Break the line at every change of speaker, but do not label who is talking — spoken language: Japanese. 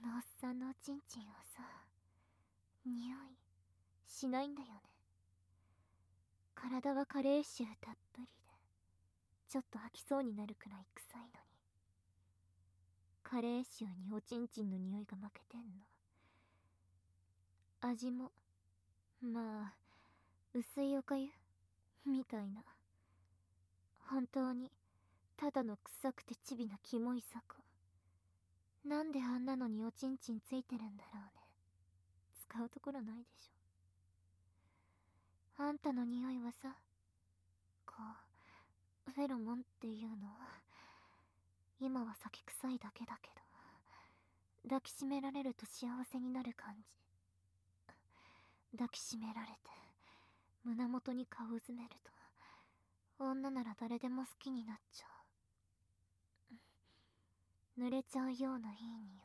のおっさんのおちんちんはさ、匂いしないんだよね。体は加齢臭たっぷりで、ちょっと吐きそうになるくらい臭いのに、加齢臭におちんちんの匂いが負けてんの。味もまあ薄いおかゆみたいな。本当にただの臭くてチビなキモい雑魚。なんであんなのにおちんちんついてるんだろうね。使うところないでしょ。あんたの匂いはさ、こうフェロモンっていうのは今は酒臭いだけだけど、抱きしめられると幸せになる感じ。抱きしめられて胸元に顔うずめると、女なら誰でも好きになっちゃう。濡れちゃうようないい匂い。